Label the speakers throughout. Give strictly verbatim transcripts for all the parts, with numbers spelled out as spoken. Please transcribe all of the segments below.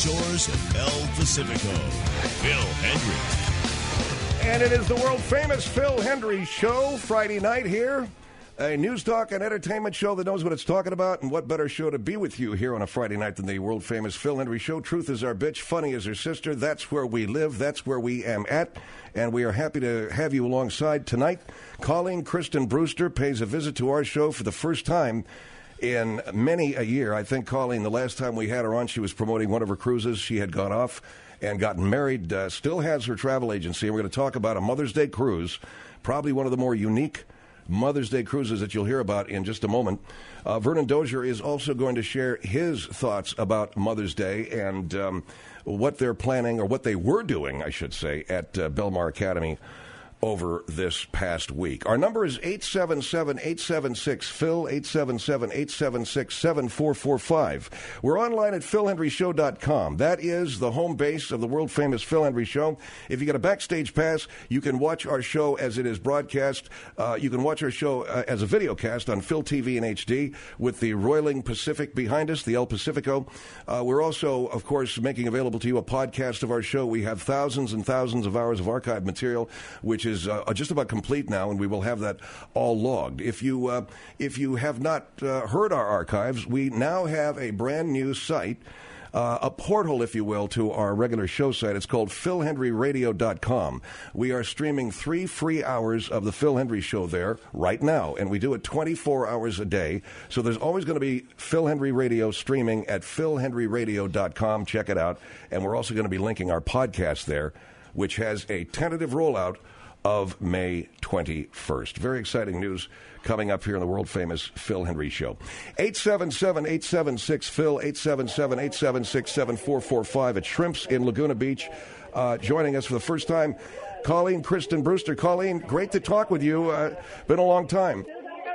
Speaker 1: shores of El Pacifico. Phil Hendry.
Speaker 2: And it is the world-famous Phil Hendry Show, Friday night here. A news talk and entertainment show that knows what it's talking about, and what better show to be with you here on a Friday night than the world-famous Phil Hendry Show. Truth is our bitch, funny is her sister. That's where we live. That's where we am at. And we are happy to have you alongside tonight. Colleen Kristen Brewster pays a visit to our show for the first time in many a year. I think, Colleen, the last time we had her on, she was promoting one of her cruises. She had gone off and gotten married, uh, still has her travel agency. And we're going to talk about a Mother's Day cruise, probably one of the more unique Mother's Day cruises that you'll hear about in just a moment. Uh, Vernon Dozier is also going to share his thoughts about Mother's Day and um, what they're planning, or what they were doing, I should say, at uh, Belmar Academy over this past week. Our number is eight seven seven, eight seven six, Phil, eight seven seven, eight seven six, seven four four five. We're online at phil hendry show dot com. That is the home base of the world-famous Phil Hendry Show. If you get a backstage pass, you can watch our show as it is broadcast. Uh, you can watch our show uh, as a video cast on Phil T V in H D with the roiling Pacific behind us, the El Pacifico. Uh, we're also, of course, making available to you a podcast of our show. We have thousands and thousands of hours of archived material, which is uh, just about complete now, and we will have that all logged. If you uh, if you have not uh, heard our archives, we now have a brand new site, uh, a portal, if you will, to our regular show site. It's called phil hendry radio dot com. We are streaming three free hours of the Phil Hendry Show there right now, and we do it twenty-four hours a day. So there's always going to be Phil Hendry Radio streaming at phil hendry radio dot com. Check it out. And we're also going to be linking our podcast there, which has a tentative rollout of May twenty-first. Very exciting news coming up here in the world-famous Phil Hendry Show. eight seven seven, eight seven six, Phil, eight seven seven, eight seven six, seven four four five at Shrimps in Laguna Beach. Uh, joining us for the first time, Colleen Kristen Brewster. Colleen, great to talk with you. Uh, been a long time.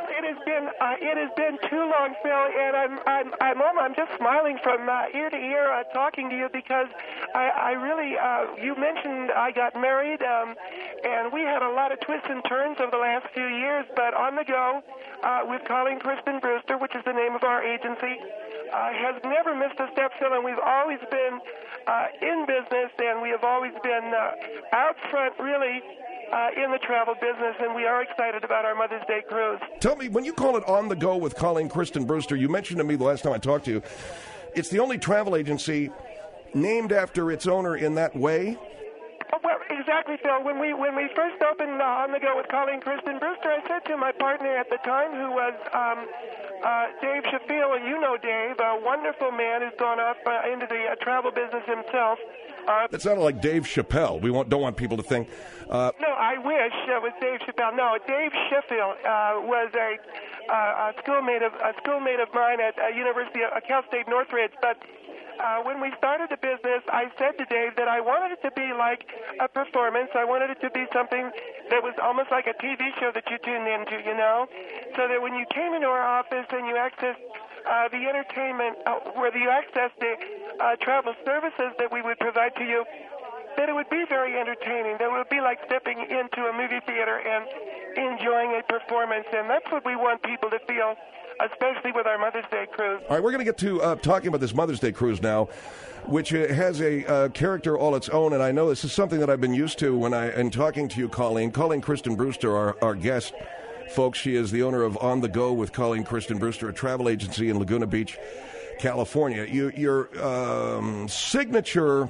Speaker 3: Uh, it has been too long, Phil, and I'm I'm I'm, I'm just smiling from uh, ear to ear uh, talking to you, because I, I really uh, you mentioned I got married, um, and we had a lot of twists and turns over the last few years. But On the Go uh, with Colleen Kristen Brewster, which is the name of our agency, uh, has never missed a step, Phil, and we've always been uh, in business, and we have always been uh, out front, really. Uh, in the travel business, and we are excited about our Mother's Day cruise.
Speaker 2: Tell me, when you call it On the Go with Colleen Kristen Brewster, you mentioned to me the last time I talked to you, it's the only travel agency named after its owner in that way?
Speaker 3: Oh, well, exactly, Phil. When we when we first opened uh, On the Go with Colleen Kristen Brewster, I said to my partner at the time, who was um, uh, Dave Sheffield, and you know Dave, a wonderful man who's gone off uh, into the uh, travel business himself. Uh,
Speaker 2: that sounded like Dave Chappelle. We won't, don't want people to think. Uh,
Speaker 3: no, I wish it was Dave Chappelle. No, Dave Sheffield uh, was a, uh, a schoolmate of a schoolmate of mine at uh, University of uh, Cal State Northridge. But uh, when we started the business, I said to Dave that I wanted it to be like a performance. I wanted it to be something that was almost like a T V show that you tuned into, you know, so that when you came into our office and you accessed Uh, the entertainment, uh, where you access the uh, travel services that we would provide to you, that it would be very entertaining. That it would be like stepping into a movie theater and enjoying a performance. And that's what we want people to feel, especially with our Mother's Day cruise.
Speaker 2: All right, we're going to get to uh, talking about this Mother's Day cruise now, which uh, has a uh, character all its own. And I know this is something that I've been used to when I, in talking to you, Colleen. Colleen Kristen Brewster, our, our guest. Folks, she is the owner of On the Go with Colleen Kristen Brewster, a travel agency in Laguna Beach, California. You, your um, signature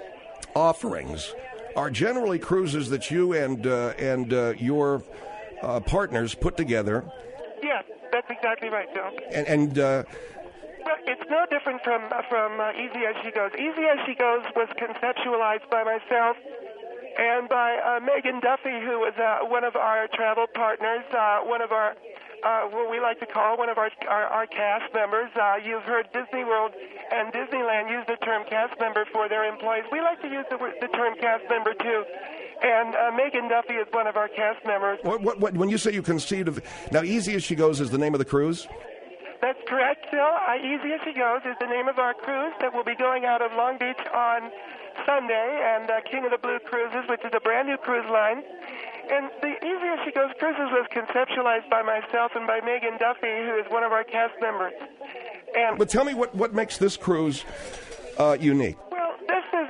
Speaker 2: offerings are generally cruises that you and uh, and uh, your uh, partners put together.
Speaker 3: Yes, that's exactly right, Bill.
Speaker 2: And, and uh,
Speaker 3: well, it's no different from from uh, Easy As She Goes. Easy As She Goes was conceptualized by myself and by uh, Megan Duffy, who was uh, one of our travel partners, uh, one of our, uh, what we like to call one of our our, our cast members. Uh, you've heard Disney World and Disneyland use the term cast member for their employees. We like to use the, the term cast member, too. And uh, Megan Duffy is one of our cast members.
Speaker 2: What, what, what, when you say you conceived of... Now, Easy As She Goes is the name of the cruise?
Speaker 3: That's correct, Phil. Uh, Easy As She Goes is the name of our cruise that will be going out of Long Beach on Sunday, and uh, King of the Blue Cruises, which is a brand new cruise line. And the Easy As She Goes Cruises was conceptualized by myself and by Megan Duffy, who is one of our cast members. And
Speaker 2: but tell me what, what makes this cruise uh, unique.
Speaker 3: Well,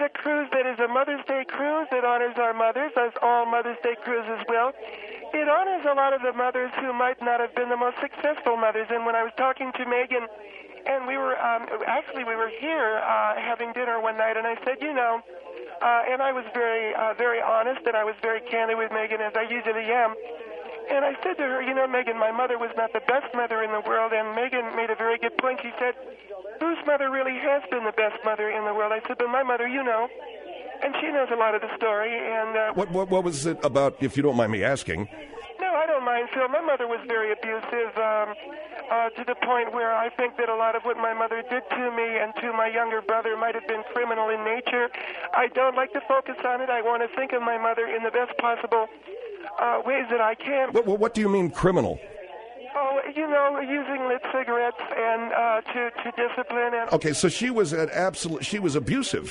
Speaker 3: a cruise that is a Mother's Day cruise that honors our mothers, as all Mother's Day cruises will. It honors a lot of the mothers who might not have been the most successful mothers. And when I was talking to Megan, and we were, um, actually we were here uh, having dinner one night, and I said, you know, uh, and I was very, uh, very honest, and I was very candid with Megan, as I usually am. And I said to her, you know, Megan, my mother was not the best mother in the world, and Megan made a very good point. She said, whose mother really has been the best mother in the world? I said, but my mother, you know. And she knows a lot of the story. And uh,
Speaker 2: What, what what was it about, if you don't mind me asking?
Speaker 3: No, I don't mind, Phil. My mother was very abusive um, uh, to the point where I think that a lot of what my mother did to me and to my younger brother might have been criminal in nature. I don't like to focus on it. I want to think of my mother in the best possible uh, ways that I can.
Speaker 2: What, what do you mean criminal?
Speaker 3: Oh, you know, using lit cigarettes and uh, to, to discipline. And
Speaker 2: Okay, so she was an absolute, she was abusive.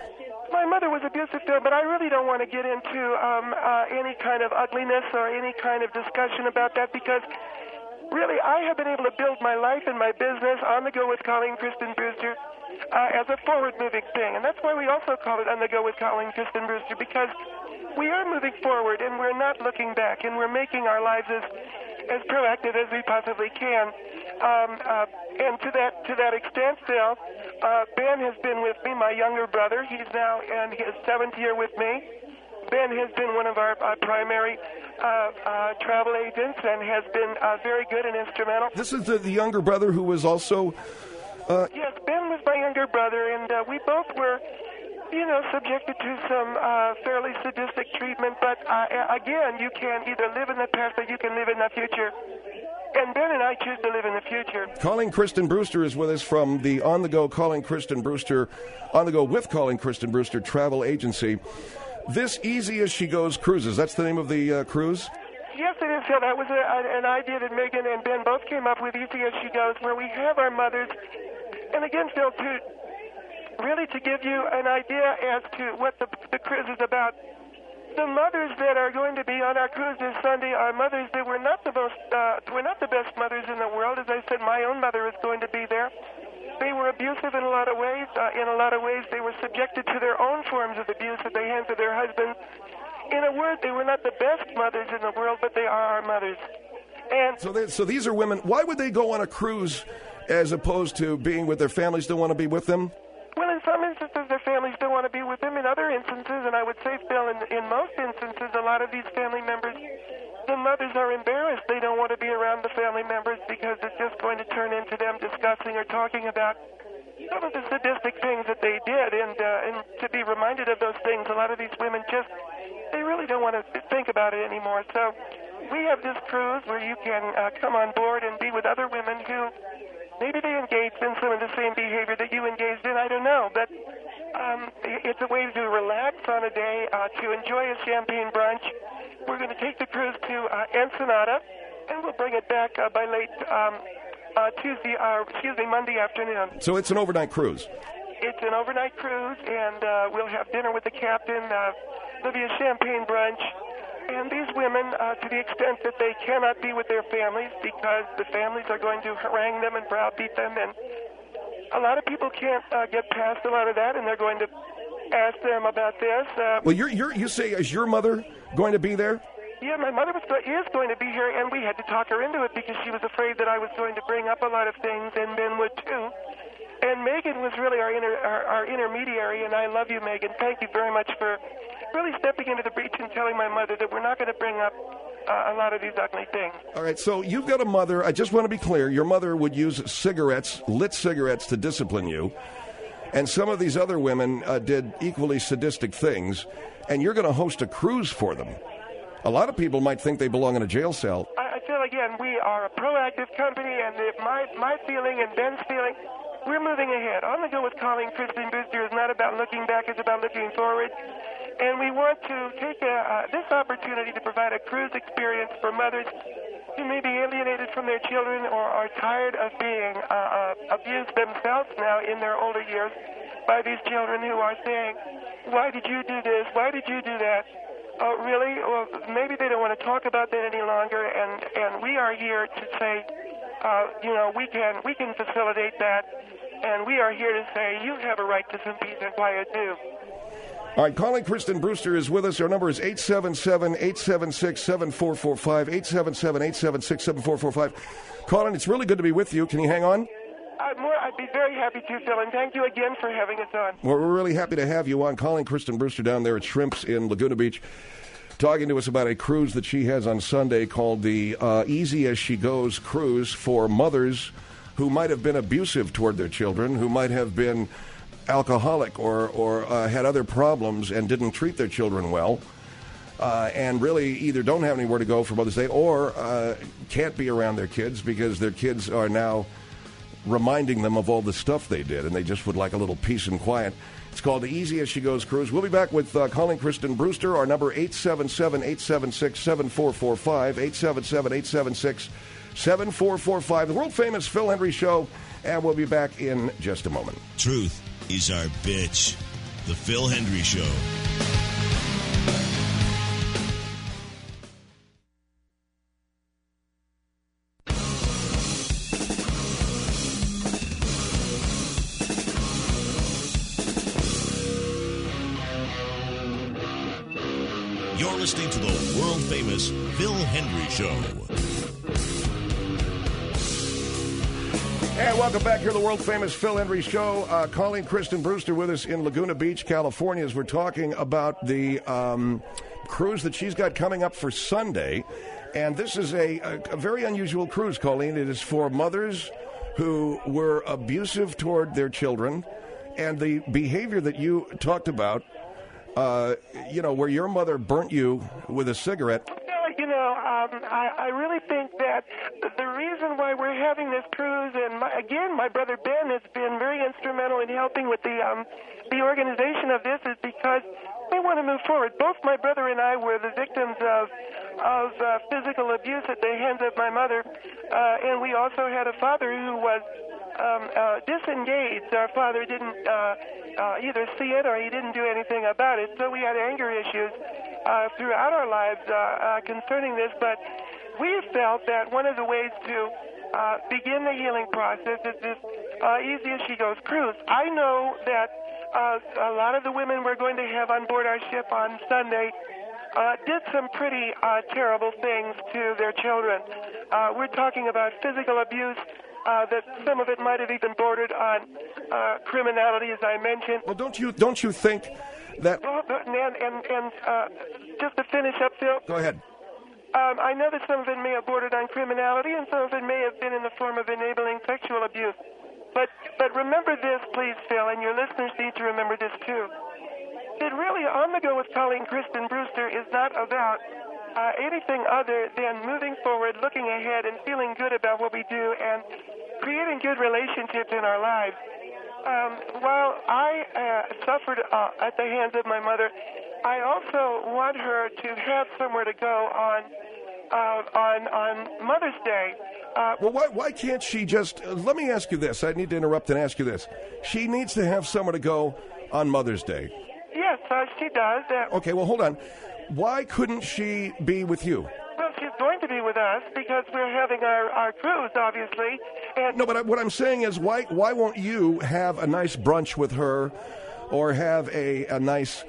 Speaker 3: My mother was abusive, Phil, but I really don't want to get into um, uh, any kind of ugliness or any kind of discussion about that because really I have been able to build my life and my business on the go with Colleen Kristen Brewster uh, as a forward-moving thing. And that's why we also call it on the go with Colleen Kristen Brewster, because we are moving forward and we're not looking back and we're making our lives as, as proactive as we possibly can. Um, uh, and to that to that extent, Phil, uh, Ben has been with me, my younger brother. He's now in his seventh year with me. Ben has been one of our uh, primary uh, uh, travel agents and has been uh, very good and instrumental.
Speaker 2: This is the, the younger brother who was also... Uh...
Speaker 3: Yes, Ben was my younger brother, and uh, we both were, you know, subjected to some uh, fairly sadistic treatment. But uh, again, you can either live in the past or you can live in the future. And Ben and I choose to live in the future.
Speaker 2: Colleen Kristen Brewster is with us from the On the Go Colleen Kristen Brewster, On the Go with Colleen Kristen Brewster travel agency. This Easy As She Goes Cruises, that's the name of the uh, cruise?
Speaker 3: Yes, it is, Phil. That was a, a, an idea that Megan and Ben both came up with, Easy As She Goes, where we have our mothers. And again, Phil, to really to give you an idea as to what the, the cruise is about. The mothers that are going to be on our cruise this Sunday are mothers that were not the most, uh, were not the best mothers in the world. As I said, my own mother is going to be there. They were abusive in a lot of ways. Uh, in a lot of ways, they were subjected to their own forms of abuse at the hands of their husbands. In a word, they were not the best mothers in the world, but they are our mothers. And
Speaker 2: so, they, so these are women. Why would they go on a cruise as opposed to being with their families? Don't want to be with them?
Speaker 3: Well, in some instances, their families don't want to be with them. In other instances, and I would say, Phil, in, in most instances, a lot of these family members, the mothers are embarrassed. They don't want to be around the family members because it's just going to turn into them discussing or talking about some of the sadistic things that they did. And, uh, and to be reminded of those things, a lot of these women just, they really don't want to think about it anymore. So we have this cruise where you can uh, come on board and be with other women who maybe they engaged in some of the same behavior that you engaged in. I don't know. But um, it's a way to relax on a day, uh, to enjoy a champagne brunch. We're going to take the cruise to uh, Ensenada, and we'll bring it back uh, by late um, uh, Tuesday, uh, excuse me, Monday afternoon.
Speaker 2: So it's an overnight cruise?
Speaker 3: It's an overnight cruise, and uh, we'll have dinner with the captain. Uh, there'll be a champagne brunch. And these women, uh, to the extent that they cannot be with their families because the families are going to harangue them and browbeat them, and a lot of people can't uh, get past a lot of that, and they're going to ask them about this. Uh,
Speaker 2: well, you're, you're, you say, is your mother going to be there?
Speaker 3: Yeah, my mother was, is going to be here, and we had to talk her into it because she was afraid that I was going to bring up a lot of things, and Ben would too. And Megan was really our, inter, our, our intermediary, and I love you, Megan. Thank you very much for really stepping into the breach and telling my mother that we're not going to bring up uh, a lot of these ugly things.
Speaker 2: All right, so you've got a mother. I just want to be clear. Your mother would use cigarettes, lit cigarettes, to discipline you. And some of these other women uh, did equally sadistic things. And you're going to host a cruise for them. A lot of people might think they belong in a jail cell.
Speaker 3: I, I feel, again, we are a proactive company, and if my, my feeling and Ben's feeling, we're moving ahead. On the Go with Colleen Kristen Brewster is not about looking back, it's about looking forward. And we want to take a, uh, this opportunity to provide a cruise experience for mothers who may be alienated from their children or are tired of being uh, uh, abused themselves now in their older years by these children who are saying, why did you do this? Why did you do that? Oh, really? Well, maybe they don't want to talk about that any longer, and, and we are here to say, uh, you know, we can, we can facilitate that, and we are here to say you have a right to some peace and quiet too.
Speaker 2: All right, calling Kristen Brewster is with us. Our number is eight seven seven, eight seven six, seven four four five, eight seven seven, eight seven six, seven four four five. Colin, it's really good to be with you. Can you hang on?
Speaker 3: I'd, more, I'd be very happy to, Phil, and thank you again for having us on.
Speaker 2: Well, we're really happy to have you on. Calling Kristen Brewster down there at Shrimps in Laguna Beach, talking to us about a cruise that she has on Sunday called the uh, Easy As She Goes Cruise for mothers who might have been abusive toward their children, who might have been alcoholic or, or uh, had other problems and didn't treat their children well, uh, and really either don't have anywhere to go for Mother's Day or uh, can't be around their kids because their kids are now reminding them of all the stuff they did, and they just would like a little peace and quiet. It's called the Easy As She Goes Cruise. We'll be back with uh, calling Kristen Brewster. Our number eight seven seven, eight seven six, seven four four five, eight seven seven, eight seven six, seven four four five. The world-famous Phil Hendrie Show, and we'll be back in just a moment.
Speaker 1: Truth is our bitch. The Phil Hendrie Show. You're listening to the world-famous Phil Hendrie Show.
Speaker 2: And welcome back here to the world-famous Phil Hendrie Show. Uh, calling Kristen Brewster with us in Laguna Beach, California, as we're talking about the um, cruise that she's got coming up for Sunday. And this is a, a, a very unusual cruise, Colleen. It is for mothers who were abusive toward their children. And the behavior that you talked about, uh, you know, where your mother burnt you with a cigarette.
Speaker 3: You know, um, I, I really think that the reason why we're having this cruise, and my, again, my brother Ben has been very instrumental in helping with the um, the organization of this, is because we want to move forward. Both my brother and I were the victims of of uh, physical abuse at the hands of my mother, uh, and we also had a father who was um, uh, disengaged. Our father didn't uh, uh, either see it or he didn't do anything about it, so we had anger issues Uh, throughout our lives uh, uh, concerning this, but we felt that one of the ways to uh, begin the healing process is this uh, Easy As She Goes cruise. I know that uh, a lot of the women we're going to have on board our ship on Sunday uh, did some pretty uh, terrible things to their children. Uh, we're talking about physical abuse, uh, that some of it might have even bordered on uh, criminality, as I mentioned.
Speaker 2: Well, don't you don't you think that...
Speaker 3: Well, and, and, and uh, just to finish up, Phil.
Speaker 2: Go ahead.
Speaker 3: Um, I know that some of it may have bordered on criminality, and some of it may have been in the form of enabling sexual abuse. But but remember this, please, Phil, and your listeners need to remember this, too. That really, On the Go with calling Kristen Brewster is not about uh, anything other than moving forward, looking ahead, and feeling good about what we do, and creating good relationships in our lives. Um, while I uh, suffered uh, at the hands of my mother, I also want her to have somewhere to go on uh, on on Mother's Day. Uh,
Speaker 2: well, why why can't she just? Uh, let me ask you this. I need to interrupt and ask you this. She needs to have somewhere to go on Mother's Day.
Speaker 3: Yes, uh, she does. Uh,
Speaker 2: okay, well, hold on. Why couldn't she be with you?
Speaker 3: Well, she's going to be with us because we're having our, our cruise, obviously. And
Speaker 2: no, but I, what I'm saying is, why why won't you have a nice brunch with her, or have a a nice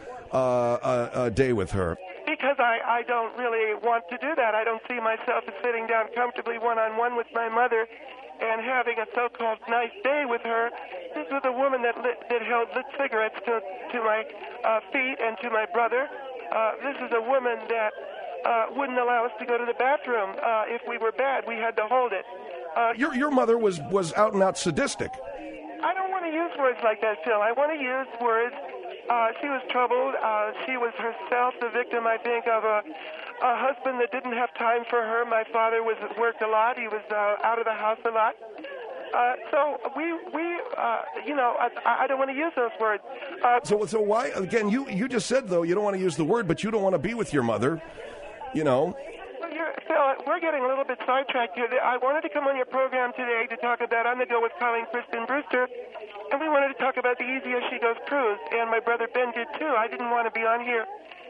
Speaker 2: uh, a, a day with her?
Speaker 3: Because I, I don't really want to do that. I don't see myself as sitting down comfortably one-on-one with my mother and having a so-called nice day with her. This was a woman that lit, that held lit cigarettes to, to my uh, feet and to my brother. Uh, this is a woman that uh, wouldn't allow us to go to the bathroom. Uh, if we were bad, we had to hold it. Uh,
Speaker 2: your your mother was, was out and out sadistic.
Speaker 3: I don't want to use words like that, Phil. I want to use words. Uh, she was troubled. Uh, she was herself the victim, I think, of a, a husband that didn't have time for her. My father was worked a lot. He was uh, out of the house a lot. Uh, so we, we, uh, you know, I, I don't want to use those words. Uh,
Speaker 2: so, so why? Again, you, you just said though you don't want to use the word, but you don't want to be with your mother. You know.
Speaker 3: Well, you're, Phil, we're getting a little bit sidetracked here. I wanted to come on your program today to talk about On the Go with calling Kristen Brewster, and we wanted to talk about the Easy As She Goes cruise, and my brother Ben did too. I didn't want to be on here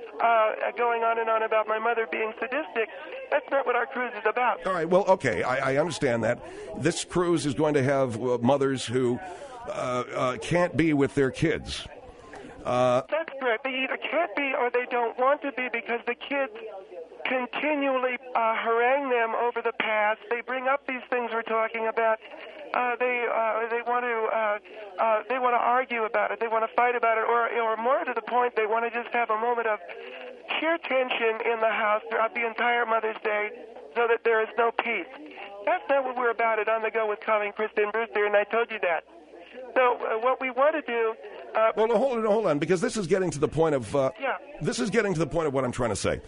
Speaker 3: uh, going on and on about my mother being sadistic. That's not what our cruise is about.
Speaker 2: All right, well, okay, I, I understand that. This cruise is going to have uh, mothers who uh, uh, can't be with their kids. Uh,
Speaker 3: That's correct. They either can't be or they don't want to be because the kids continually uh, harangue them over the past. They bring up these things we're talking about. Uh, they uh, they want to uh, uh, they want to argue about it. They want to fight about it, or or more to the point, they want to just have a moment of sheer tension in the house throughout the entire Mother's Day, so that there is no peace. That's not what we're about at On the Go with Colleen, Kristen Brewster, and I told you that. So uh, what we want to do. Uh,
Speaker 2: well, hold on, hold on, because this is getting to the point of. Uh,
Speaker 3: yeah.
Speaker 2: This is getting to the point of what I'm trying to say.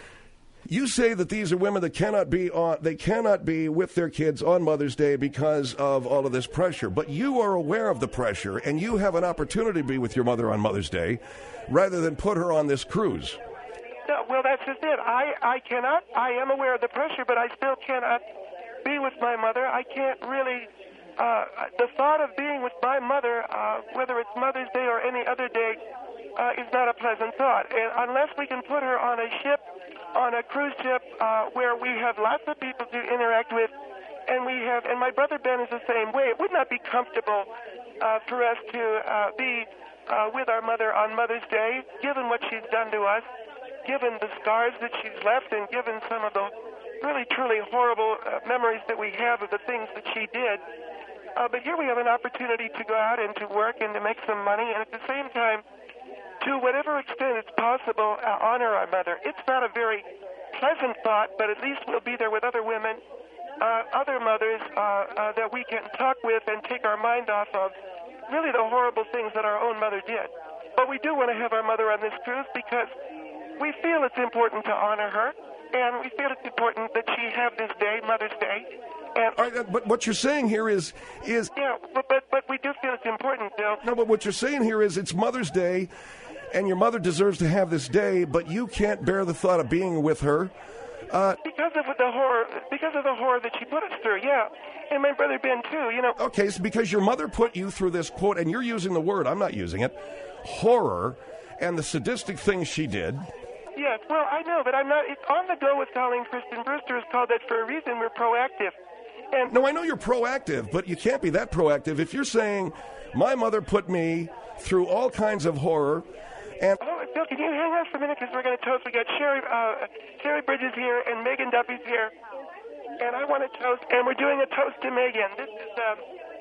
Speaker 2: You say that these are women that cannot be on, they cannot be with their kids on Mother's Day because of all of this pressure. But you are aware of the pressure, and you have an opportunity to be with your mother on Mother's Day, rather than put her on this cruise.
Speaker 3: No, well, that's just it. I, I cannot. I am aware of the pressure, but I still cannot be with my mother. I can't really. Uh, the thought of being with my mother, uh, whether it's Mother's Day or any other day, uh, is not a pleasant thought. And unless we can put her on a ship, on a cruise ship, uh, where we have lots of people to interact with, and we have, and my brother Ben is the same way. It would not be comfortable uh, for us to uh, be uh, with our mother on Mother's Day, given what she's done to us, given the scars that she's left, and given some of the really, truly horrible uh, memories that we have of the things that she did. Uh, but here we have an opportunity to go out and to work and to make some money, and at the same time, to whatever extent it's possible, uh, honor our mother. It's not a very pleasant thought, but at least we'll be there with other women, uh, other mothers uh, uh, that we can talk with and take our mind off of really the horrible things that our own mother did. But we do want to have our mother on this cruise because we feel it's important to honor her, and we feel it's important that she have this day, Mother's Day. And,
Speaker 2: All right, but what you're saying here is is
Speaker 3: yeah, but, but but we do feel it's important, Bill.
Speaker 2: No, but what you're saying here is it's Mother's Day, and your mother deserves to have this day, but you can't bear the thought of being with her. Uh,
Speaker 3: because of the horror, because of the horror that she put us through, yeah. And my brother Ben too, you know.
Speaker 2: Okay, so because your mother put you through this quote, and you're using the word, I'm not using it, horror, and the sadistic things she did.
Speaker 3: Yes, well, I know, but I'm not. It's On the Go with Colleen Kristen Brewster is called that for a reason. We're proactive. And
Speaker 2: no, I know you're proactive, but you can't be that proactive if you're saying my mother put me through all kinds of horror. And
Speaker 3: oh, Bill, can you hang on for a minute because we're going to toast. We got Sherry, uh, Sherry Bridges here and Megan Duffy's here, and I want to toast. And we're doing a toast to Megan. This is um,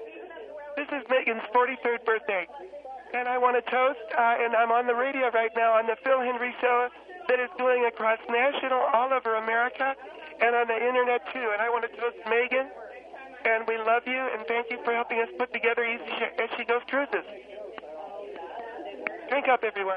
Speaker 3: this is Megan's forty-third birthday, and I want to toast. Uh, and I'm on the radio right now on the Phil Hendry Show that is going across national, all over America, and on the internet too. And I want to toast Megan, and we love you, and thank you for helping us put together Easy Sh- as She Goes Cruises. Drink up, everyone.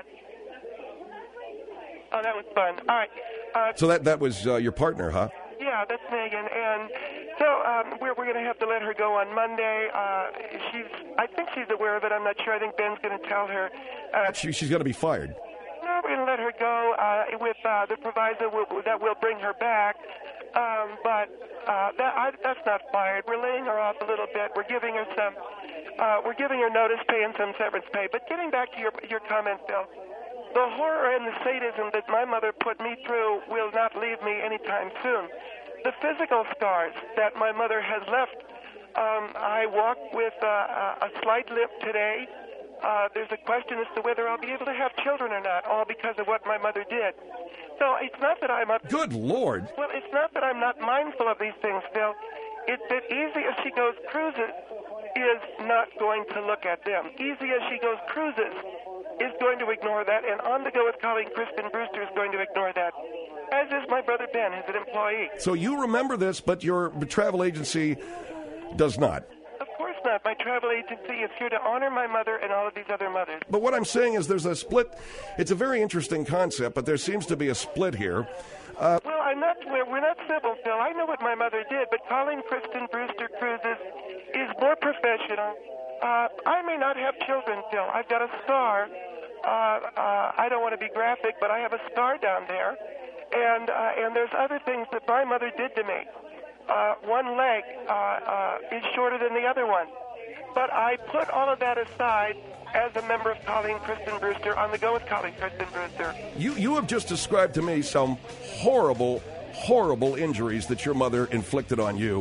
Speaker 3: Oh, that was fun. All right. Uh,
Speaker 2: so that that was uh, your partner, huh?
Speaker 3: Yeah, that's Megan, and so um, we're we're going to have to let her go on Monday. Uh, she's, I think she's aware of it. I'm not sure. I think Ben's going to tell her. Uh,
Speaker 2: she, she's going to be fired.
Speaker 3: No, we're going to let her go uh, with uh, the proviso will, that will bring her back. Um, but uh, that, I, that's not fired. We're laying her off a little bit. We're giving her some. Uh, we're giving her notice pay and some severance pay. But getting back to your your comment, Bill, the horror and the sadism that my mother put me through will not leave me anytime soon. The physical scars that my mother has left. Um, I walk with uh, a slight limp today. Uh, there's a question as to whether I'll be able to have children or not, all because of what my mother did. So it's not that I'm up.
Speaker 2: Good Lord.
Speaker 3: Well, it's not that I'm not mindful of these things, Phil. It's that Easy as She Goes Cruises is not going to look at them. Easy as She Goes Cruises is going to ignore that, and On the Go with Colleen Kristen Brewster is going to ignore that, as is my brother Ben, who's an employee.
Speaker 2: So you remember this, but your travel agency does not.
Speaker 3: Of course not. My travel agency is here to honor my mother and all of these other mothers.
Speaker 2: But what I'm saying is there's a split. It's a very interesting concept, but there seems to be a split here. Uh,
Speaker 3: well, I'm not. We're, we're not civil, Phil. I know what my mother did, but Colleen Kristen Brewster Cruises is more professional. Uh, I may not have children, Phil. I've got a scar. Uh, uh, I don't want to be graphic, but I have a scar down there, and uh, and there's other things that my mother did to me. Uh, one leg uh, uh, is shorter than the other one. But I put all of that aside as a member of Colleen Kristen Brewster On the Go with Colleen Kristen Brewster.
Speaker 2: You, you have just described to me some horrible, horrible injuries that your mother inflicted on you.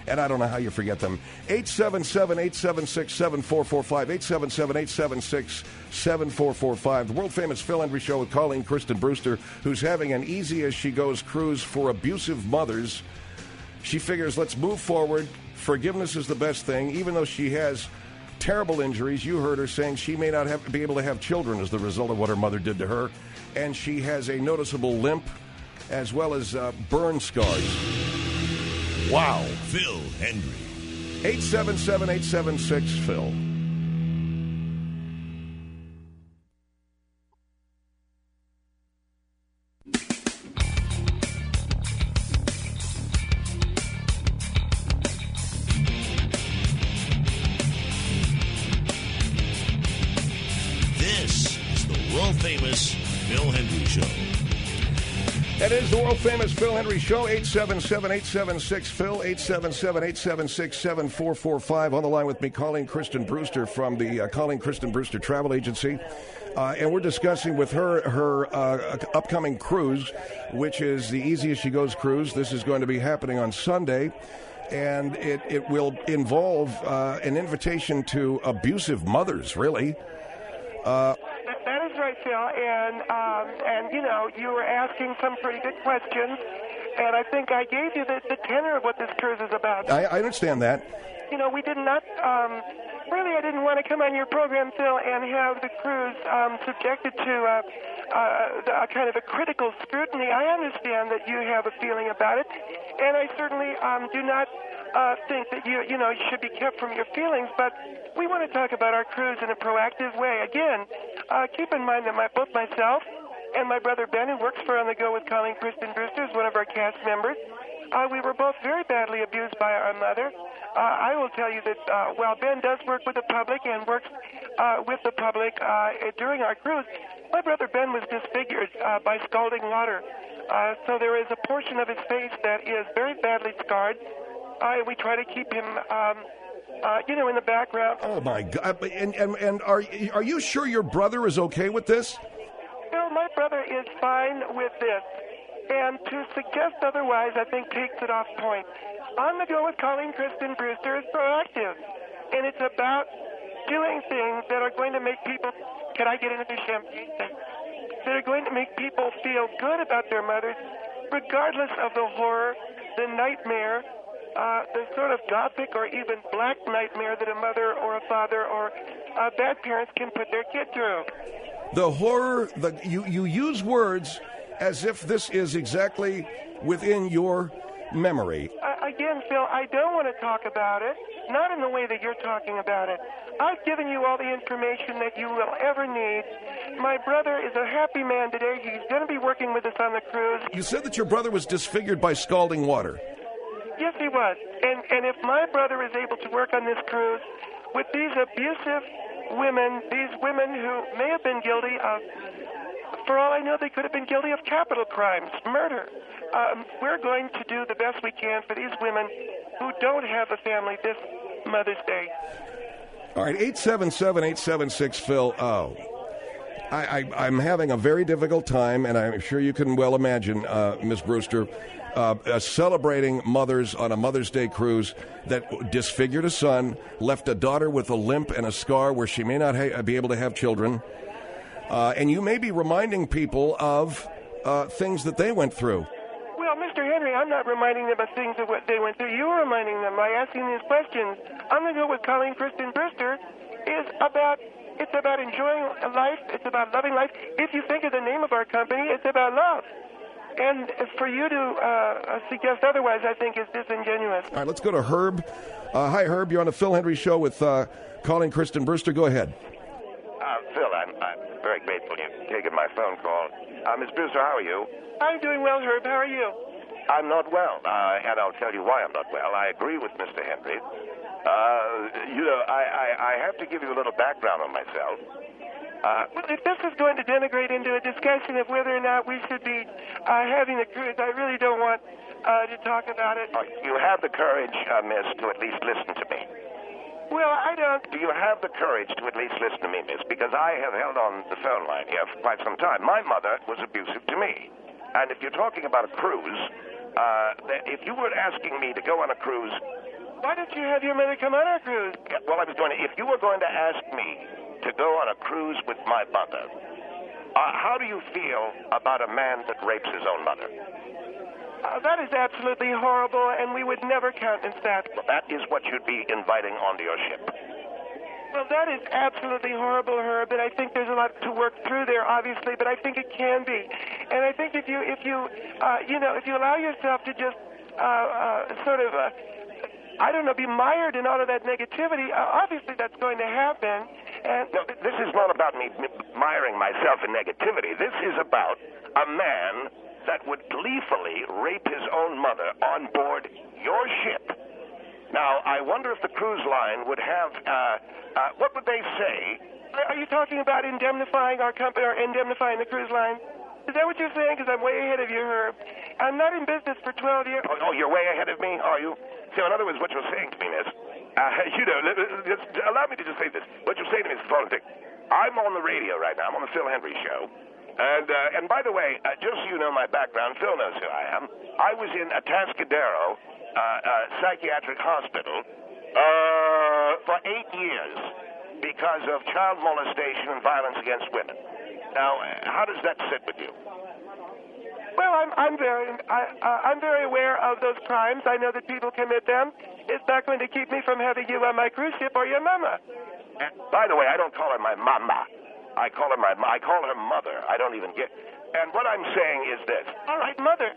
Speaker 2: and I don't know how you forget them. eight seven seven, eight seven six, seven four four five, eight seven seven, eight seven six, seven four four five. The world-famous Phil Hendrie Show with Colleen Kristen Brewster, who's having an easy-as-she-goes cruise for abusive mothers. She figures, let's move forward. Forgiveness is the best thing, even though she has terrible injuries. You heard her saying she may not have, be able to have children as the result of what her mother did to her. And she has a noticeable limp as well as uh, burn scars. Wow.
Speaker 1: Phil Hendrie.
Speaker 2: eight seven seven, eight seven six, Phil.
Speaker 1: This is the world-famous Phil Hendrie Show.
Speaker 2: That is the world-famous Phil Hendrie Show, eight seven seven, eight seven six, Phil, eight seven seven, eight seven six, seven four four five. On the line with me, Colleen Kristen Brewster from the uh, Colleen Kristen Brewster Travel Agency. Uh, and we're discussing with her her uh, upcoming cruise, which is the Easy As She Goes cruise. This is going to be happening on Sunday, and it, it will involve uh, an invitation to abusive mothers, really. Uh
Speaker 3: That is right, Phil. And, um, and you know, you were asking some pretty good questions, and I think I gave you the, the tenor of what this cruise is about.
Speaker 2: I, I understand that.
Speaker 3: You know, we did not, um, really, I didn't want to come on your program, Phil, and have the cruise um, subjected to uh, uh, a kind of a critical scrutiny. I understand that you have a feeling about it, and I certainly um, do not uh, think that you, you know, you should be kept from your feelings, but we want to talk about our cruise in a proactive way. Again, uh, keep in mind that my, both myself and my brother Ben, who works for On the Go with Colleen Kristen Brewster, is one of our cast members. Uh, we were both very badly abused by our mother. Uh, I will tell you that uh, while Ben does work with the public and works uh, with the public uh, during our cruise, my brother Ben was disfigured uh, by scalding water. Uh, so there is a portion of his face that is very badly scarred. Uh, we try to keep him, um, uh, you know, in the background.
Speaker 2: Oh, my God. And, and, and are, are you sure your brother is okay with this?
Speaker 3: No, my brother is fine with this. And to suggest otherwise, I think, takes it off point. On the Go with Colleen Kristen Brewster is proactive. And it's about doing things that are going to make people, can I get another champagne? That are going to make people feel good about their mothers, regardless of the horror, the nightmare, uh, the sort of gothic or even black nightmare that a mother or a father or uh, bad parents can put their kid through.
Speaker 2: The horror, the, you, you use words as if this is exactly within your memory.
Speaker 3: Uh, again, Phil, I don't want to talk about it, not in the way that you're talking about it. I've given you all the information that you will ever need. My brother is a happy man today. He's going to be working with us on the cruise.
Speaker 2: You said that your brother was disfigured by scalding water.
Speaker 3: Yes, he was. And, and if my brother is able to work on this cruise with these abusive women, these women who may have been guilty of, for all I know, they could have been guilty of capital crimes, murder. Um, we're going to do the best we can for these women who don't have a family this Mother's Day.
Speaker 2: All right, eight seven seven, eight seven six, Phil. Oh, I, I, I'm having a very difficult time, and I'm sure you can well imagine, uh, Miz Brewster, uh, uh, celebrating mothers on a Mother's Day cruise that disfigured a son, left a daughter with a limp and a scar where she may not ha- be able to have children. Uh, and you may be reminding people of uh, things that they went through.
Speaker 3: Well, Mister Hendrie, I'm not reminding them of things of what they went through. You're reminding them by asking these questions. I'm going to go with Colleen Kristen Brewster. Is about it's about enjoying life. It's about loving life. If you think of the name of our company, it's about love. And for you to uh, suggest otherwise, I think, is disingenuous.
Speaker 2: All right, let's go to Herb. Uh, hi, Herb. You're on the Phil Hendrie Show with uh, Colleen Kristen Brewster. Go ahead.
Speaker 4: Uh, Phil, I'm, I'm very grateful you've taken my phone call. Uh, Miz Brewster, how are you?
Speaker 3: I'm doing well, Herb. How are you?
Speaker 4: I'm not well, uh, and I'll tell you why I'm not well. I agree with Mister Hendrie. Uh, you know, I, I, I have to give you a little background on myself. Uh,
Speaker 3: well, if this is going to denigrate into a discussion of whether or not we should be uh, having the cruise, I really don't want uh, to talk about it.
Speaker 4: Uh, you have the courage, uh, Miss, to at least listen to me.
Speaker 3: Well, I don't.
Speaker 4: Do you have the courage to at least listen to me, Miss? Because I have held on the phone line here for quite some time. My mother was abusive to me. And if you're talking about a cruise, uh, if you were asking me to go on a cruise
Speaker 3: Why don't you have your mother come on our cruise?
Speaker 4: Yeah, well, I was going to, if you were going to ask me to go on a cruise with my mother, uh, how do you feel about a man that rapes his own mother?
Speaker 3: Uh, that is absolutely horrible, and we would never countenance that.
Speaker 4: Well, that is what you'd be inviting onto your ship.
Speaker 3: Well, that is absolutely horrible, Herb, and I think there's a lot to work through there, obviously, but I think it can be. And I think if you, if you, uh, you know, if you allow yourself to just uh, uh, sort of, uh, I don't know, be mired in all of that negativity, uh, obviously that's going to happen. And
Speaker 4: no, this is not about me miring myself in negativity. This is about a man that would gleefully rape his own mother on board your ship. Now, I wonder if the cruise line would have, uh, uh, what would they say?
Speaker 3: Are you talking about indemnifying our company, or indemnifying the cruise line? Is that what you're saying? Because I'm way ahead of you, Herb. I'm not in business for twelve years.
Speaker 4: Oh, oh, you're way ahead of me, are you? So, in other words, what you're saying to me is, uh, you know, just allow me to just say this. What you're saying to me is the following thing. I'm on the radio right now. I'm on the Phil Hendry Show. And uh, and by the way, uh, just so you know my background, Phil knows who I am. I was in Atascadero uh, uh, Psychiatric Hospital uh, for eight years because of child molestation and violence against women. Now, how does that sit with you?
Speaker 3: Well, I'm I'm very I, uh, I'm very aware of those crimes. I know that people commit them. It's not going to keep me from having you on my cruise ship or your mama.
Speaker 4: And by the way, I don't call her my mama. I call her my I call her mother. I don't even get. And what I'm saying is this.
Speaker 3: All right, mother.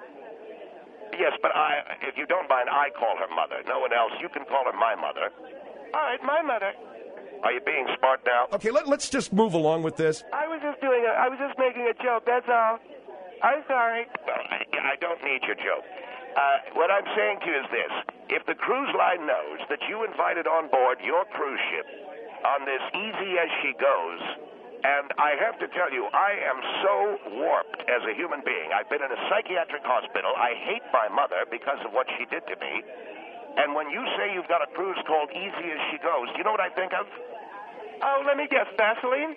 Speaker 4: Yes, but I, if you don't mind, I call her mother. No one else. You can call her my mother.
Speaker 3: All right, my mother.
Speaker 4: Are you being smart now?
Speaker 2: Okay, let, let's just move along with this.
Speaker 3: I was just doing a, I was just making a joke. That's all. I'm sorry.
Speaker 4: Well, I, I don't need your joke. Uh, what I'm saying to you is this. If the cruise line knows that you invited on board your cruise ship on this easy as she goes, and I have to tell you, I am so warped as a human being. I've been in a psychiatric hospital. I hate my mother because of what she did to me. And when you say you've got a cruise called Easy as She Goes, do you know what I think of?
Speaker 3: Oh, let me guess, Vaseline?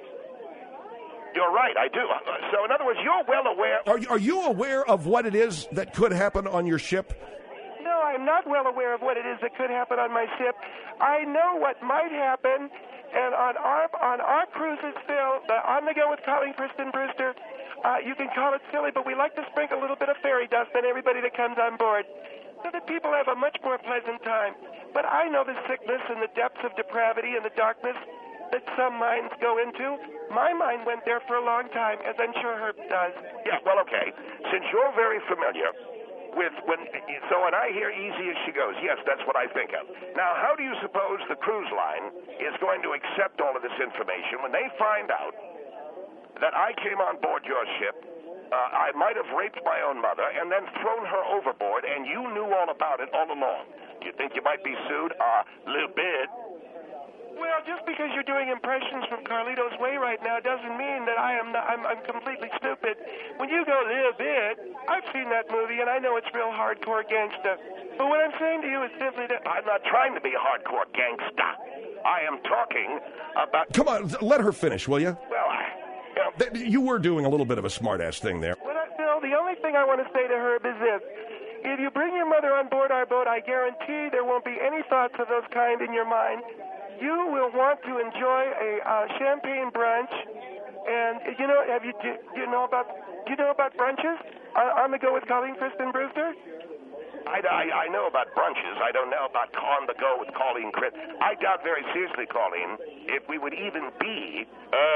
Speaker 4: You're right, I do. So, in other words, you're well aware...
Speaker 2: Are you, are you aware of what it is that could happen on your ship?
Speaker 3: No, I'm not well aware of what it is that could happen on my ship. I know what might happen, and on our on our cruises, Phil, the On the Go with Colleen Kristen Brewster, uh, you can call it silly, but we like to sprinkle a little bit of fairy dust on everybody that comes on board, so that people have a much more pleasant time. But I know the sickness and the depths of depravity and the darkness that some minds go into. My mind went there for a long time, as I'm sure Herb does.
Speaker 4: Yeah, well, okay. Since you're very familiar with when, so when I hear Easy as She Goes, yes, that's what I think of. Now, how do you suppose the cruise line is going to accept all of this information when they find out that I came on board your ship, uh, I might have raped my own mother, and then thrown her overboard, and you knew all about it all along? Do you think you might be sued? A uh, little bit.
Speaker 3: Well, just because you're doing impressions from Carlito's Way right now doesn't mean that I am not, I'm, I'm completely stupid. When you go a little bit, I've seen that movie, and I know it's real hardcore gangsta. But what I'm saying to you is simply that...
Speaker 4: I'm not trying to be a hardcore gangsta. I am talking about...
Speaker 2: Come on, let her finish, will you?
Speaker 4: Well, I... You know,
Speaker 2: Th- You were doing a little bit of a smart-ass thing there.
Speaker 3: What I, Phil, the only thing I want to say to Herb is this. If you bring your mother on board our boat, I guarantee there won't be any thoughts of those kind in your mind. You will want to enjoy a uh, champagne brunch, and you know, have you do, do you know about do you know about brunches uh, on the go with Colleen Kristen Brewster?
Speaker 4: I, I, I know about brunches. I don't know about on the go with Colleen Kristen. I doubt very seriously, Colleen, if we would even be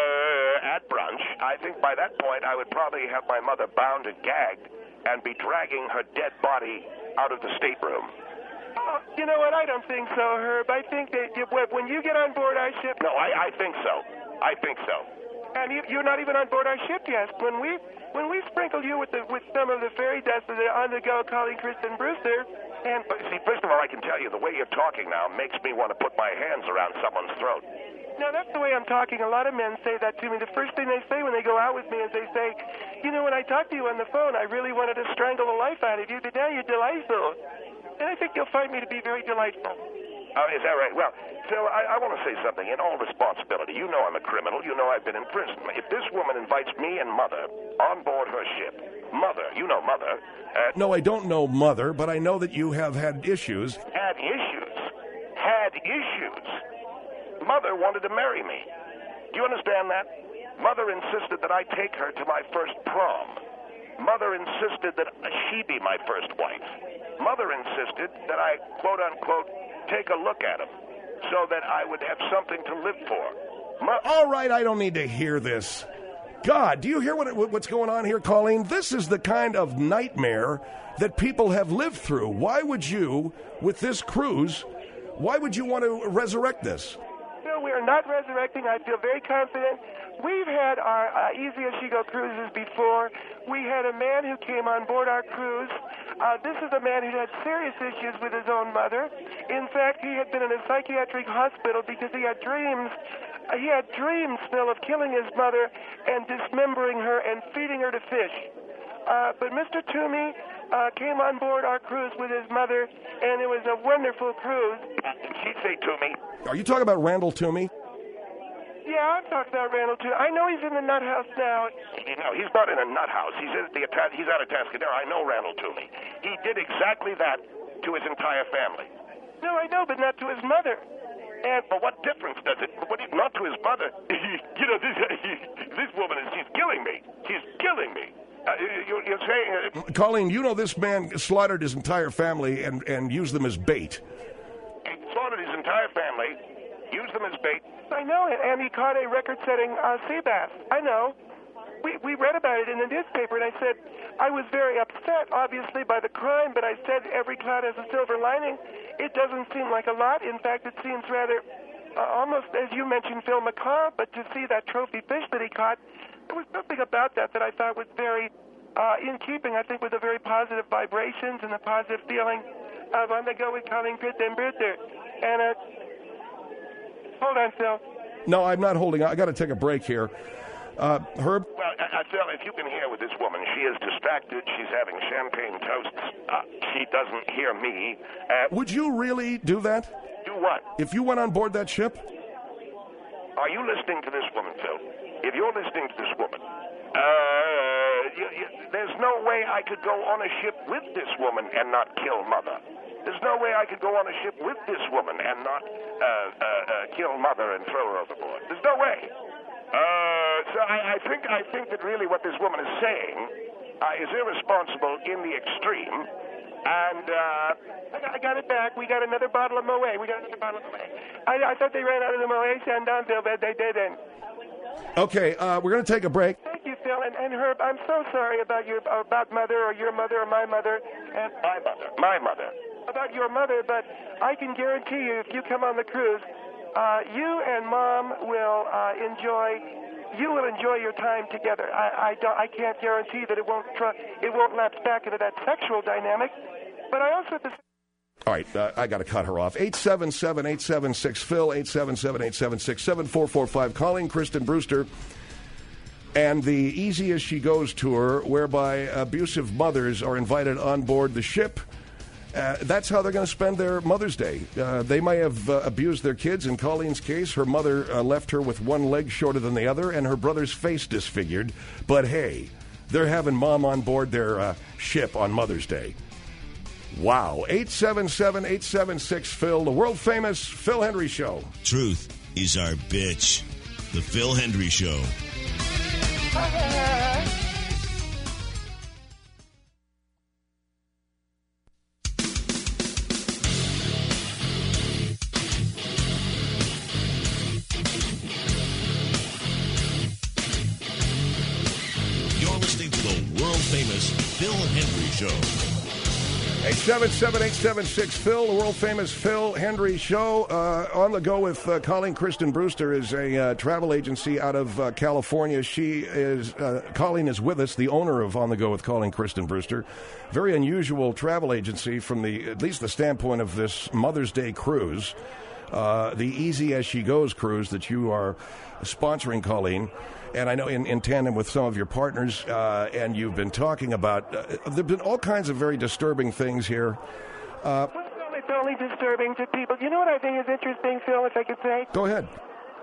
Speaker 4: uh, at brunch. I think by that point I would probably have my mother bound and gagged and be dragging her dead body out of the stateroom.
Speaker 3: Oh, you know what? I don't think so, Herb. I think that you, when you get on board our ship...
Speaker 4: No, I, I think so. I think so.
Speaker 3: And you, you're not even on board our ship yet. When we when we sprinkle you with the, with some of the fairy dust of the on-the-go Colleen Kristen Brewster, and...
Speaker 4: But see, first of all, I can tell you, the way you're talking now makes me want to put my hands around someone's throat.
Speaker 3: No, that's the way I'm talking. A lot of men say that to me. The first thing they say when they go out with me is they say, you know, when I talked to you on the phone, I really wanted to strangle the life out of you, but now you're delightful. And I think you'll find me to be very delightful.
Speaker 4: Oh, is that right? Well, Phil, I, I want to say something. In all responsibility, you know I'm a criminal. You know I've been in prison. If this woman invites me and Mother on board her ship, Mother, you know Mother. Uh,
Speaker 2: No, I don't know Mother, but I know that you have had issues.
Speaker 4: had issues. Had issues. Mother wanted to marry me. Do you understand that? Mother insisted that I take her to my first prom. Mother insisted that she be my first wife. Mother insisted that I, quote unquote, take a look at him so that I would have something to live for. Mo-
Speaker 2: All right, I don't need to hear this. God, do you hear what, what's going on here, Colleen? This is the kind of nightmare that people have lived through. Why would you, with this cruise, why would you want to resurrect this?
Speaker 3: No, we are not resurrecting. I feel very confident. We've had our uh, Easy as She Go cruises before. We had a man who came on board our cruise. Uh, this is a man who had serious issues with his own mother. In fact, he had been in a psychiatric hospital because he had dreams. Uh, he had dreams, Phil, of killing his mother and dismembering her and feeding her to fish. Uh, but Mister Toomey uh, came on board our cruise with his mother, and it was a wonderful cruise.
Speaker 4: Did she say to me?
Speaker 2: Are you talking about Randall Toomey?
Speaker 3: Yeah, I'm talking about Randall Toomey. I know he's in the nut house now.
Speaker 4: No, he's not in a nut house. He's at the he's out of Tascadero. I know Randall Toomey. He did exactly that to his entire family.
Speaker 3: No, I know, but not to his mother.
Speaker 4: And but what difference does it? What, not to his mother. You know, this, this woman is she's killing me. She's killing me. Uh, you, you're saying? Uh,
Speaker 2: Colleen, you know this man slaughtered his entire family and, and used them as bait.
Speaker 4: he slaughtered his entire family, used them as bait.
Speaker 3: I know it, and he caught a record-setting uh, sea bass. I know. We we read about it in the newspaper, and I said I was very upset, obviously, by the crime, but I said every cloud has a silver lining. It doesn't seem like a lot. In fact, it seems rather uh, almost, as you mentioned, Phil, macabre, but to see that trophy fish that he caught, there was something about that that I thought was very uh, in keeping, I think, with the very positive vibrations and the positive feeling of on the go with Colleen Kristen Brutter. And, uh, hold on, Phil.
Speaker 2: No, I'm not holding on. I got to take a break here. Uh, Herb?
Speaker 4: Well, I, I feel if you can hear with this woman, she is distracted. She's having champagne toasts. Uh, she doesn't hear me. Uh,
Speaker 2: Would you really do that?
Speaker 4: do what?
Speaker 2: If you went on board that ship?
Speaker 4: Are you listening to this woman, Phil? If you're listening to this woman, uh, you, you, there's no way I could go on a ship with this woman and not kill Mother. There's no way I could go on a ship with this woman and not uh, uh, uh, kill Mother and throw her overboard. There's no way. Uh, so I, I think I think that really what this woman is saying uh, is irresponsible in the extreme. And uh,
Speaker 3: I got, I got it back. We got another bottle of Moet. We got another bottle of Moet. I, I thought they ran out of the Moet Chandon, but they didn't.
Speaker 2: Okay, uh, we're going to take a break.
Speaker 3: Thank you, Phil. And, and Herb, I'm so sorry about your about Mother or your mother or my mother. And
Speaker 4: my mother, my mother.
Speaker 3: About your mother, but I can guarantee you, if you come on the cruise, uh, you and Mom will uh, enjoy. You will enjoy your time together. I, I don't. I can't guarantee that it won't. Tr- it won't lapse back into that sexual dynamic. But I also. At the
Speaker 2: All right, uh, I got to cut her off. eight seven seven, eight seven six, Phil, eight seven seven, eight seven six, seven four four five. Calling Kristen Brewster and the Easy as She Goes tour, whereby abusive mothers are invited on board the ship. Uh, that's how they're going to spend their Mother's Day. Uh, they may have uh, abused their kids. In Colleen's case, her mother uh, left her with one leg shorter than the other and her brother's face disfigured. But hey, they're having Mom on board their uh, ship on Mother's Day. Wow. eight seven seven, eight seven six, Phil, the world-famous Phil Hendrie Show.
Speaker 1: Truth is our bitch. The Phil Hendrie Show. You're listening to the world-famous Phil Hendrie Show.
Speaker 2: eight seven seven, eight seven six, Phil, the world-famous Phil Hendrie Show. Uh, on the go with uh, Colleen Kristen Brewster is a uh, travel agency out of uh, California. She is, uh, Colleen is with us, the owner of On the Go with Colleen Kristen Brewster. Very unusual travel agency from the, at least the standpoint of this Mother's Day cruise. Uh, the Easy as She Goes cruise that you are sponsoring, Colleen. And I know in, in tandem with some of your partners, uh, and you've been talking about, uh, there have been all kinds of very disturbing things here. Uh,
Speaker 3: Well, it's only disturbing to people. You know what I think is interesting, Phil, if I could say?
Speaker 2: go ahead.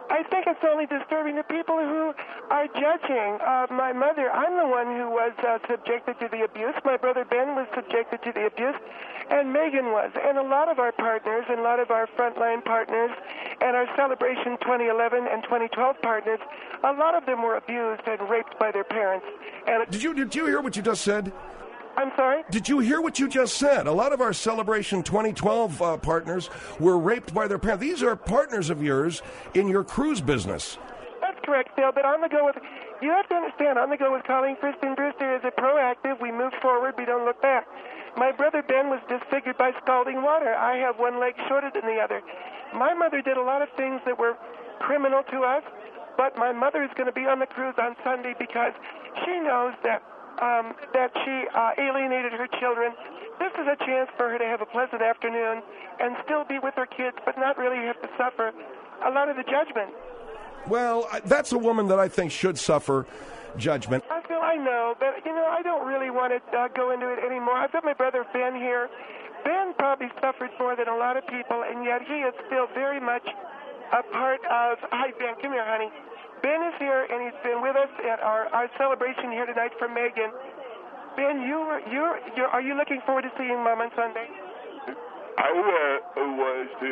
Speaker 3: I think it's only disturbing to people who are judging. Uh, my mother, I'm the one who was uh, subjected to the abuse. My brother Ben was subjected to the abuse, and Megan was. And a lot of our partners, and a lot of our frontline partners, and our Celebration twenty eleven and twenty twelve partners, a lot of them were abused and raped by their parents. And
Speaker 2: Did you did you hear what you just said?
Speaker 3: I'm sorry?
Speaker 2: Did you hear what you just said? A lot of our Celebration twenty twelve uh, partners were raped by their parents. These are partners of yours in your cruise business.
Speaker 3: That's correct, Phil, but on the go with, you have to understand, on the go with Colleen Kristen Brewster is a proactive, we move forward, we don't look back. My brother Ben was disfigured by scalding water. I have one leg shorter than the other. My mother did a lot of things that were criminal to us, but my mother is going to be on the cruise on Sunday because she knows that Um, that she uh, alienated her children. This is a chance for her to have a pleasant afternoon and still be with her kids, but not really have to suffer a lot of the judgment.
Speaker 2: Well, I- that's a woman that I think should suffer judgment.
Speaker 3: I feel I know, but, you know, I don't really want to uh, go into it anymore. I've got my brother Ben here. Ben probably suffered more than a lot of people, and yet he is still very much a part of... Hi, Ben. Come here, honey. Ben is here, and he's been with us at our, our celebration here tonight for Megan. Ben, you were, you're, you're, are you looking forward to seeing Mom on Sunday?
Speaker 4: I uh, was to.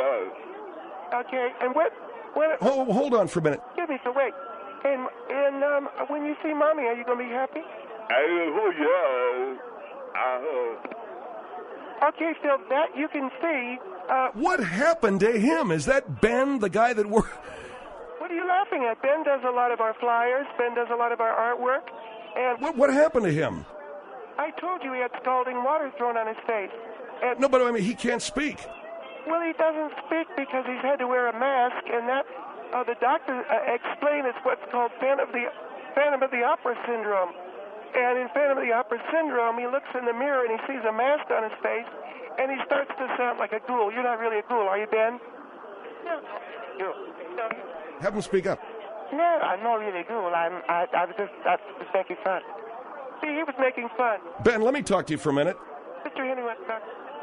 Speaker 4: Uh,
Speaker 3: Okay, and what? what
Speaker 2: Hold, hold on for a minute.
Speaker 3: Excuse me, so wait. And and um, when you see Mommy, are you going to be happy?
Speaker 4: I, oh yeah. Uh,
Speaker 3: Okay, Phil, that you can see. Uh,
Speaker 2: What happened to him? Is that Ben, the guy that worked?
Speaker 3: what are you laughing at? Ben does a lot of our flyers. Ben does a lot of our artwork. And
Speaker 2: What, what happened to him?
Speaker 3: I told you he had scalding water thrown on his face. And
Speaker 2: No, but I mean, he can't speak.
Speaker 3: well, he doesn't speak because he's had to wear a mask, and that uh, the doctor uh, explained it's what's called Phantom of the Phantom of the Opera syndrome. And in Phantom of the Opera syndrome, he looks in the mirror and he sees a mask on his face, and he starts to sound like a ghoul. You're not really a ghoul, are you, Ben?
Speaker 5: No,
Speaker 3: You. No.
Speaker 2: Have him speak up.
Speaker 5: no, I'm not really cool. I'm, I, I was just, I was just making fun.
Speaker 3: See, he was making fun.
Speaker 2: Ben, let me talk to you for a minute.
Speaker 3: Mister Henry went back.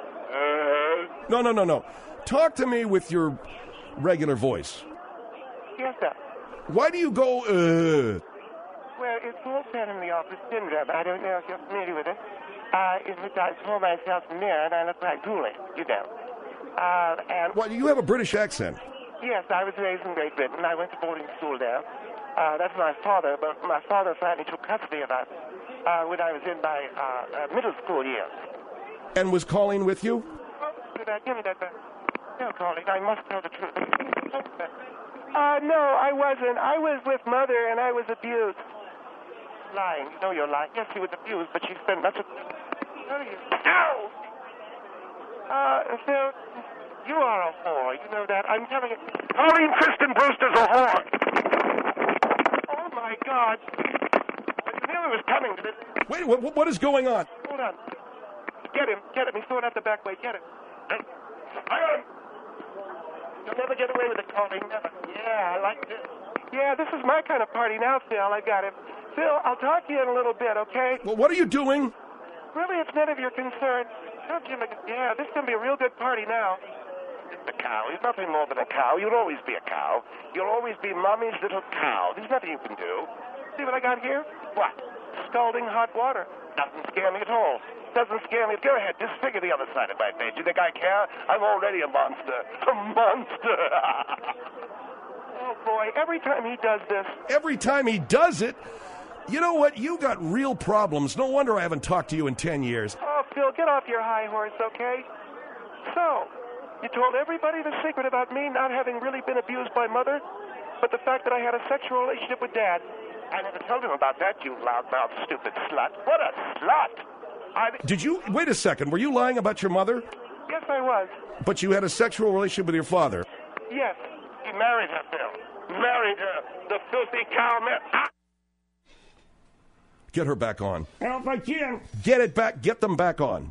Speaker 4: uh,
Speaker 2: No, no, no, no. Talk to me with your regular voice.
Speaker 3: Yes, sir.
Speaker 2: Why do you go, uh?
Speaker 5: Well, it's called Phantom of the Opera syndrome. I don't know if you're familiar with it. Uh, in which I saw myself in the mirror and I look like Dooley, you know. Uh, and
Speaker 2: Well, you have a British accent.
Speaker 5: yes, I was raised in Great Britain. I went to boarding school there. Uh, that's my father, but my father finally took custody of us uh, when I was in my uh, uh, middle school years.
Speaker 2: And was Colleen with you?
Speaker 3: Oh, give me that, give me that back.
Speaker 5: No, Colleen, I must tell the truth.
Speaker 3: Uh, no, I wasn't. I was with Mother, and I was abused.
Speaker 5: Lying. You know you're lying. Yes, she was abused, but she spent much of...
Speaker 3: What are you?
Speaker 5: Ow!
Speaker 3: Uh, Phil,
Speaker 5: You are a whore. You know that. I'm telling you.
Speaker 4: Colleen Kristen Brewster's a whore.
Speaker 3: oh my God.
Speaker 5: I knew it was coming to this.
Speaker 2: Wait, what, what is going on?
Speaker 3: Hold on. Get him, get him. He's throwing out the back way. Get him.
Speaker 5: I got him. You'll never get away with it, Colleen. Never. Yeah, I like this.
Speaker 3: Yeah, this is my kind of party now, Phil. I got him. Phil, I'll talk to you in a little bit, okay?
Speaker 2: Well, what are you doing?
Speaker 3: Really, it's none of your concern. Tell Jim, yeah, this is going to be a real good party now.
Speaker 4: A cow. He's nothing more than a cow. You'll always be a cow. You'll always be Mommy's little cow. There's nothing you can do.
Speaker 3: See what I got here?
Speaker 4: What?
Speaker 3: Scalding hot water.
Speaker 4: Doesn't scare me at all. Doesn't scare me. Go ahead. Disfigure the other side of my face. You think I care? I'm already a monster. A monster.
Speaker 3: Oh, boy, every time he does this,
Speaker 2: Every time he does it, you know what? You got real problems. No wonder I haven't talked to you in ten years.
Speaker 3: oh, Phil, get off your high horse, okay? So, you told everybody the secret about me not having really been abused by Mother, but the fact that I had a sexual relationship with Dad.
Speaker 4: I never told him about that, you loudmouth, stupid slut. What a slut! I...
Speaker 2: Did you, wait a second, were you lying about your mother?
Speaker 3: Yes, I was.
Speaker 2: But you had a sexual relationship with your father.
Speaker 3: Yes.
Speaker 4: He married her, Phil. Married her. The filthy cow man. Ah!
Speaker 2: Get her back on.
Speaker 3: Help I can.
Speaker 2: Get it back, get them back on.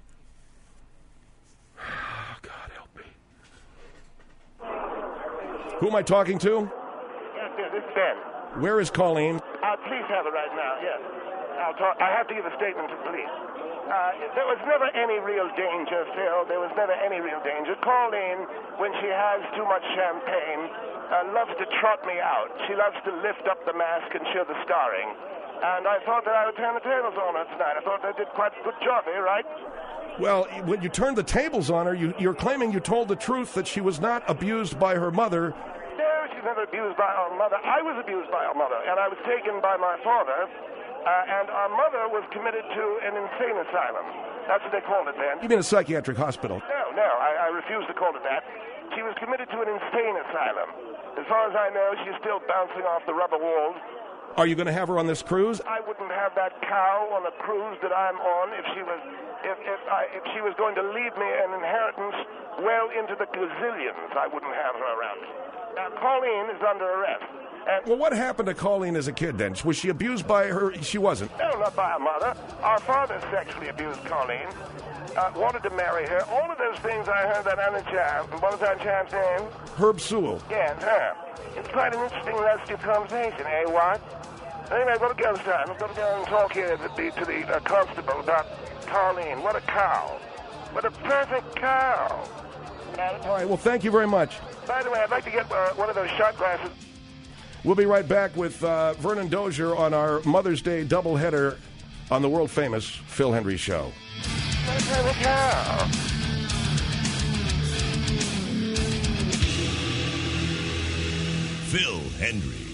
Speaker 2: God help me. Who am I talking to?
Speaker 5: Yes, yes, this is Ben.
Speaker 2: Where is Colleen?
Speaker 5: Uh, Uh, please have it right now, yes. I'll talk. I have to give a statement to police. Uh, there was never any real danger, Phil. There was never any real danger. Colleen, when she has too much champagne, uh, loves to trot me out. She loves to lift up the mask and show the scarring. And I thought that I would turn the tables on her tonight. I thought I did quite a good job here, right?
Speaker 2: Well, when you turned the tables on her, you, you're claiming you told the truth that she was not abused by her mother.
Speaker 5: No, she's never abused by our mother. I was abused by our mother, and I was taken by my father. Uh, and our mother was committed to an insane asylum. That's what they called it then.
Speaker 2: You mean a psychiatric hospital?
Speaker 5: No, no, I, I refuse to call it that. She was committed to an insane asylum. As far as I know, she's still bouncing off the rubber walls.
Speaker 2: Are you going to have her on this cruise?
Speaker 5: I wouldn't have that cow on a cruise that I'm on if she was if if, I, if she was going to leave me an inheritance well into the gazillions. I wouldn't have her around me. Now, Colleen is under arrest. And
Speaker 2: well, what happened to Colleen as a kid then? Was she abused by her? She wasn't.
Speaker 5: No, not by her mother. Our father sexually abused Colleen, uh, wanted to marry her. All of those things I heard that other chap. What was that chap's name?
Speaker 2: Herb Sewell.
Speaker 5: Yes, her. It's quite an interesting, lusty conversation, eh, what? Anyway, I've got to go, son. I've got to go and talk here to the, to the uh, constable about Colleen. What a cow. What a perfect cow.
Speaker 2: All right, well, thank you very much.
Speaker 5: By the way, I'd like to get uh, one of those shot glasses.
Speaker 2: We'll be right back with uh, Vernon Dozier on our Mother's Day doubleheader on the world-famous Phil Hendrie Show.
Speaker 1: Phil Hendrie.